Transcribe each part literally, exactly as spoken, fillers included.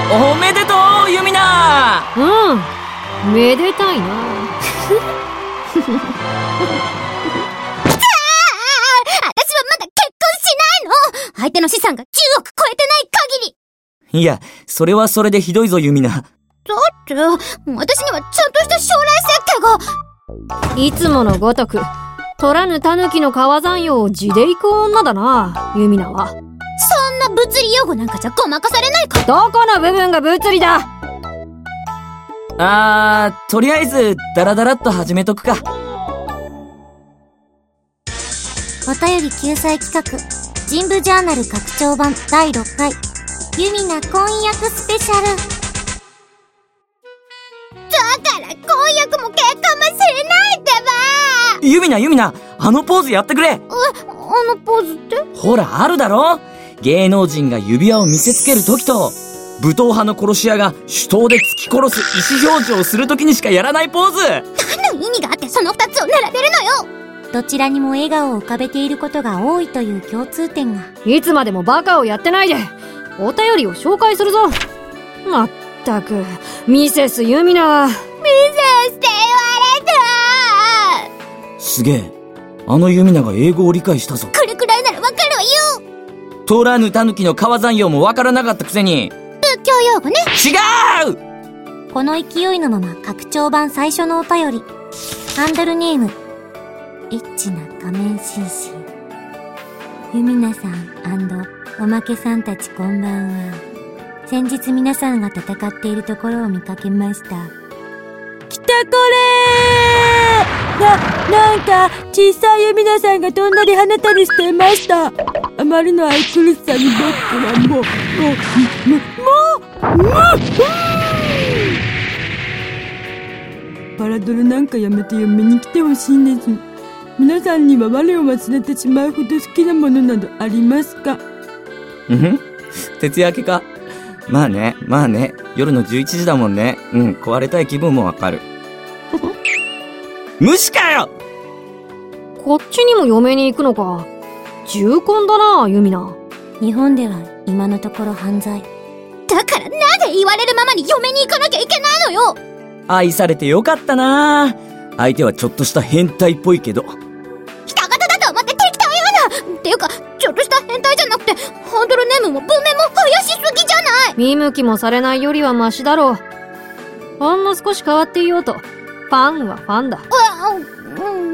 おめでとうユミナ。 うん、めでたいな。 私はまだ結婚しないの。相手の資産がじゅうおく超えてない限り。 いや、それはそれでひどいぞユミナ。 だって私にはちゃんとした将来設計が。 いつものごとく取らぬ狸の川山用を地で行く女だな、ユミナは。 そんな物理用語なんかじゃごまかされないか。 どこの部分が物理だ。 あー、とりあえずダラダラっと始めとくか。 お便り救済企画人部ジャーナル拡張版だいろっかいユミナ婚約スペシャル。だから婚約も結婚もしないってば。 ユミナユミナ、あのポーズやってくれ。 え、あのポーズって？ ほらあるだろ。芸能人が指輪を見せつける時と武闘派の殺し屋が手刀で突き殺す意思表示をする時にしかやらないポーズ。 何の意味があってその二つを並べるのよ。どちらにも笑顔を浮かべていることが多いという共通点が。 いつまでもバカをやってないでお便りを紹介するぞ。まったくミセスユミナ。ミセスって言われた。 すげえ、あのユミナが英語を理解したぞ。 これくらいならわかるわよ。 取らぬ狸の川山用もわからなかったくせに。 仏教用語ね。 違う。 この勢いのまま拡張版最初のお便り。ハンドルネームエッチな仮面紳士。ユミナさん&おまけさんたちこんばんは。先日皆さんが戦っているところを見かけました。 来たこれーな、なんか小さいユミナさんが飛んだり跳ねたりしていました。あまりの愛くるしさに僕はもう、もう、もう、もう、もう、パラドルなんかやめて嫁に来てほしいんです。皆さんには我を忘れてしまうほど好きなものなどありますか？ うんふん、徹夜明けか。まあね、まあね、夜のじゅういちじだもんね。うん、壊れたい気分もわかる。無視かよ。 こっちにも嫁に行くのか。重婚だな、ユミナ。 日本では今のところ犯罪だから、なぜ言われるままに嫁に行かなきゃいけないのよ。 愛されてよかったな。相手はちょっとした変態っぽいけど。 人事だと思って適当言うな。っていうか、ちょっとした変態じゃなくてハンドルネームも文面も怪しすぎじゃない。 見向きもされないよりはマシだろう。ほんの少し変わっていようとファンはファンだ。 あ、うん、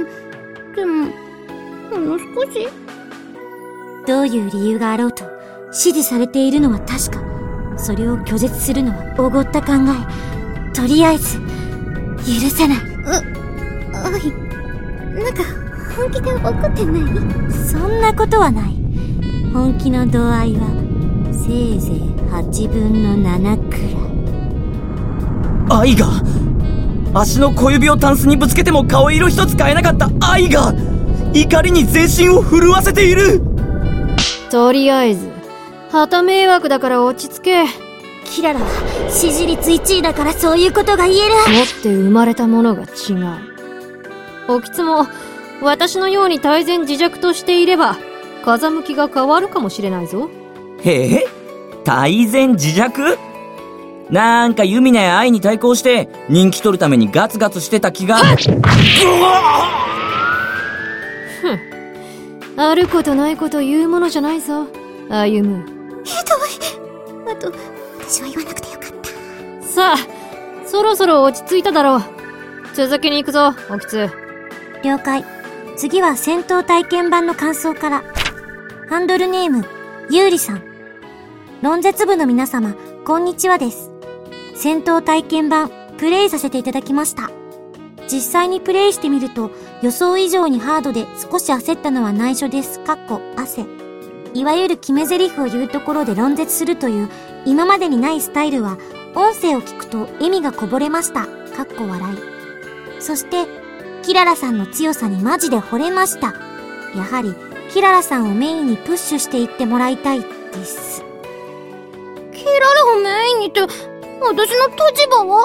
でもほんの少し。どういう理由があろうと支持されているのは確か。それを拒絶するのはおごった考え。とりあえず許せない。うおい、なんか本気で怒ってない？そんなことはない。本気の度合いはせいぜいはちぶんのななくらい。 愛が足の小指をタンスにぶつけても顔色一つ変えなかった愛が怒りに全身を震わせている。 とりあえず旗迷惑だから落ち着け。 キララは支持率いちいだからそういうことが言える。 持って生まれたものが違う。おきつも私のように泰然自若としていれば風向きが変わるかもしれないぞ。 へえ、泰然自若？なんかユミナや愛に対抗して人気取るためにガツガツしてた気が。ふん、あることないこと言うものじゃないぞ歩む。 ひどい。あと私は言わなくてよかった。 さあそろそろ落ち着いただろう。続きに行くぞおきつ。 了解。次は戦闘体験版の感想から。ハンドルネームゆうりさん。論絶部の皆様こんにちはです。戦闘体験版プレイさせていただきました。実際にプレイしてみると予想以上にハードで少し焦ったのは内緒です。かっこ汗。いわゆる決め台詞を言うところで論絶するという今までにないスタイルは音声を聞くと笑みがこぼれました。かっこ笑い。そしてキララさんの強さにマジで惚れました。やはりキララさんをメインにプッシュしていってもらいたいです。キララをメインにって私の立場は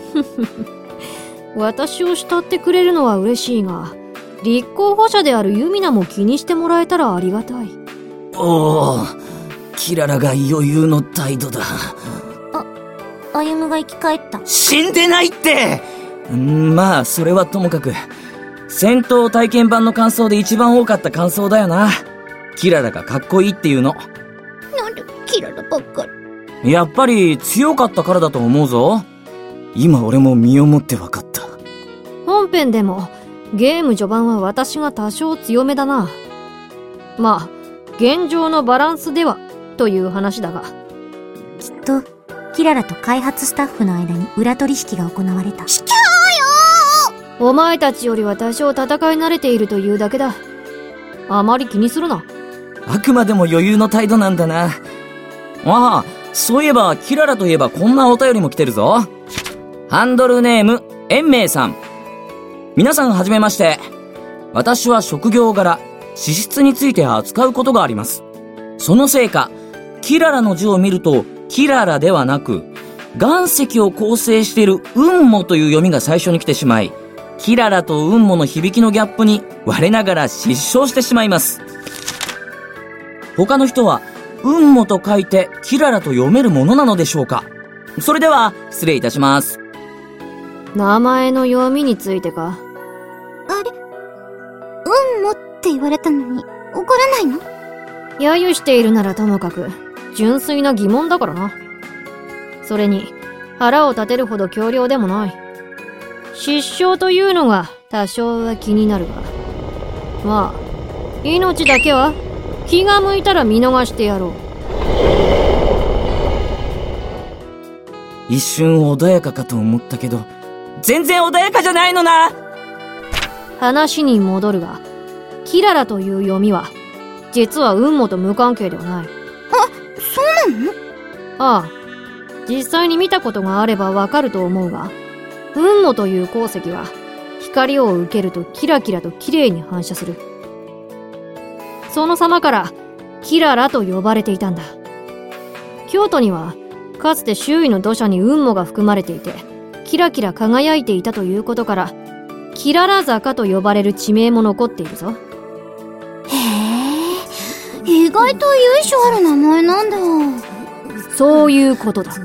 私を慕ってくれるのは嬉しいが立候補者であるユミナも気にしてもらえたらありがたい。 おお、キララが余裕の態度だ。 あ、 歩が生き返った。 死んでないって。んまあそれはともかく、戦闘体験版の感想で一番多かった感想だよな。キララがかっこいいっていうの。 なんでキララばっかり。 やっぱり強かったからだと思うぞ。今俺も身をもって分かった。 本編でもゲーム序盤は私が多少強めだな。まあ現状のバランスではという話だが、 きっとキララと開発スタッフの間に裏取引が行われた。しきゃーよー。お前たちよりは多少戦い慣れているというだけだ。あまり気にするな。 あくまでも余裕の態度なんだな。ああ、そういえばキララといえばこんなお便りも来てるぞ。ハンドルネーム延明さん。皆さんはじめまして。私は職業柄資質について扱うことがあります。そのせいかキララの字を見るとキララではなく岩石を構成している雲母という読みが最初に来てしまい、キララと雲母の響きのギャップに我ながら失笑してしまいます。他の人は雲母と書いてキララと読めるものなのでしょうか。それでは失礼いたします。 名前の読みについてか。 あれ、雲母って言われたのに怒らないの？ 揶揄しているならともかく純粋な疑問だからな。それに腹を立てるほど強量でもない。失笑というのが多少は気になるが、まあ命だけは気が向いたら見逃してやろう。 一瞬穏やかかと思ったけど全然穏やかじゃないのな。 話に戻るが、キララという読みは実は雲母と無関係ではない。 あ、そうなの？ ああ、実際に見たことがあればわかると思うが、雲母という鉱石は光を受けるとキラキラと綺麗に反射する。その様からキララと呼ばれていたんだ。京都にはかつて周囲の土砂に雲母が含まれていてキラキラ輝いていたということからキララ坂と呼ばれる地名も残っているぞ。 へえ、意外と由緒ある名前なんだ。 そういうことだ。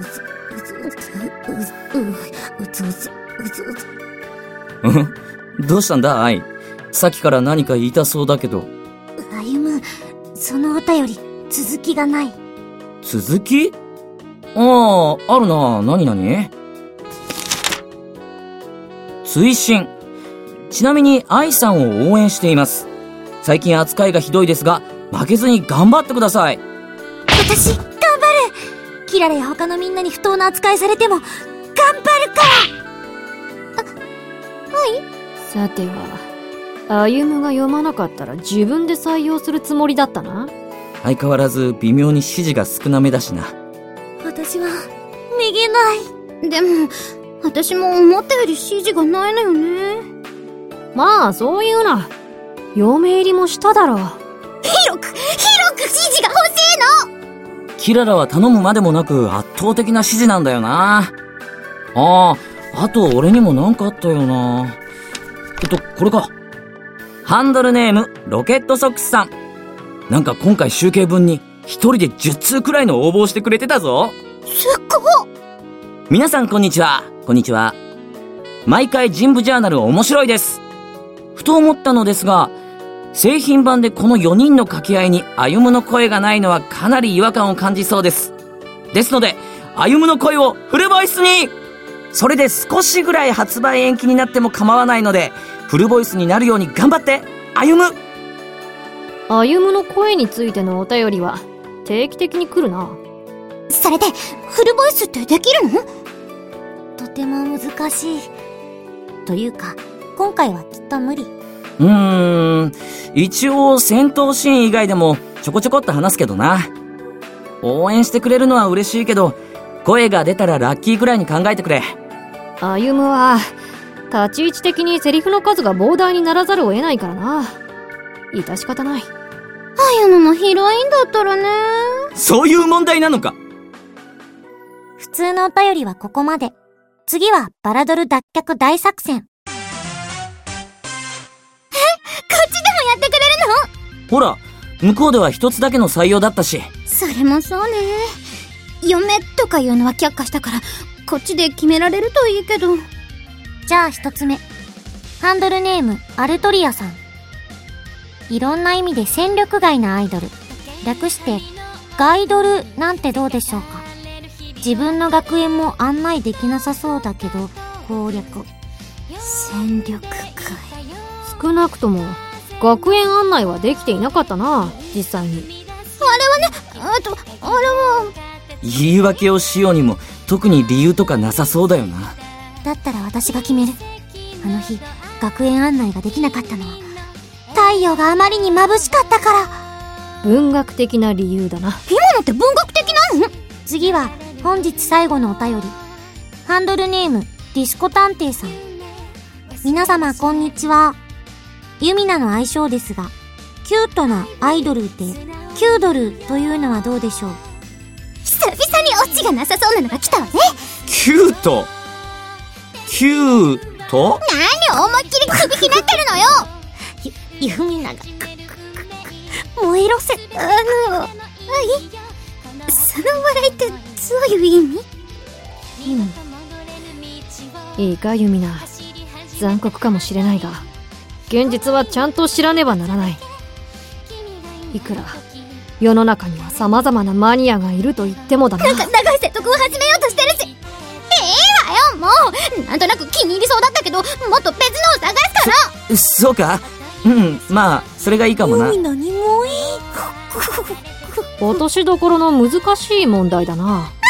どうしたんだアイ。さっきから何か言いたそうだけど。 歩、そのお便り続きがない。 続き？ああ、あるな。何何？追伸。ちなみに愛さんを応援しています。最近扱いがひどいですが負けずに頑張ってください。 私頑張る。キララや他のみんなに不当な扱いされても頑張るから。あ、はい。 さては歩が読まなかったら自分で採用するつもりだったな。 相変わらず微妙に指示が少なめだしな。 私はめげない。でも私も思ったより指示がないのよね。 まあそういうな。嫁入りもしただろう。 広く広く指示が欲しいの。 キララは頼むまでもなく圧倒的な指示なんだよな。ああ、あと俺にもなんかあったよな。えっとこれか。ハンドルネームロケットソックスさん。なんか今回集計分に一人でじゅっつうくらいの応募してくれてたぞ。 すっごっ。 皆さんこんにちは。こんにちは。毎回ジンブジャーナル面白いです。ふと思ったのですが、製品版でこのよにんの掛け合いに歩の声がないのはかなり違和感を感じそうです。ですので歩の声をフルボイスに。それで少しぐらい発売延期になっても構わないのでフルボイスになるように頑張って歩む。 歩の声についてのお便りは定期的に来るな。 それでフルボイスってできるの？とても難しい。というか今回はきっと無理。 うーん、一応戦闘シーン以外でもちょこちょこっと話すけどな。応援してくれるのは嬉しいけど声が出たらラッキーくらいに考えてくれ。 歩は立ち位置的にセリフの数が膨大にならざるを得ないからな。致し方ない。 歩のヒロインだったらね。 そういう問題なのか。 普通のお便りはここまで。次はバラドル脱却大作戦。え、こっちでもやってくれるの？ ほら、向こうでは一つだけの採用だったし。 それもそうね。嫁とかいうのは却下したから、 こっちで決められるといいけど。 じゃあ一つ目。ハンドルネーム、アルトリアさん。いろんな意味で戦力外なアイドル。略して、ガイドルなんてどうでしょうか。自分の学園も案内できなさそうだけど、攻略。戦力外。 少なくとも、学園案内はできていなかったな、実際に。 あれはね、あと、あれは。 言い訳をしようにも、特に理由とかなさそうだよな。 だったら私が決める。あの日、学園案内ができなかったのは、太陽があまりに眩しかったから。 文学的な理由だな。 今のって文学的なの？ 次は、本日最後のお便り。ハンドルネーム、ディスコ探偵さん。皆様こんにちは。ユミナの愛称ですが、キュートなアイドルで、キュードルというのはどうでしょう。 久々にオチがなさそうなのが来たわね。 キュートキュート何思いっきり首ひねってるのよ。 ゆ、ユミナが、燃えろせ、 あの、はいその笑いってどういう意味？ うん。いいか、ユミナ。残酷かもしれないが、現実はちゃんと知らねばならない。いくら、世の中には様々なマニアがいると言ってもだな。 なんか長い説得を始めようとしてるし。ええわよ、もう。なんとなく気に入りそうだったけど、もっと別のを探すから。 そうか？うん、まあ、それがいいかもな。 ユミナにもいい。 落としどころの難しい問題だな。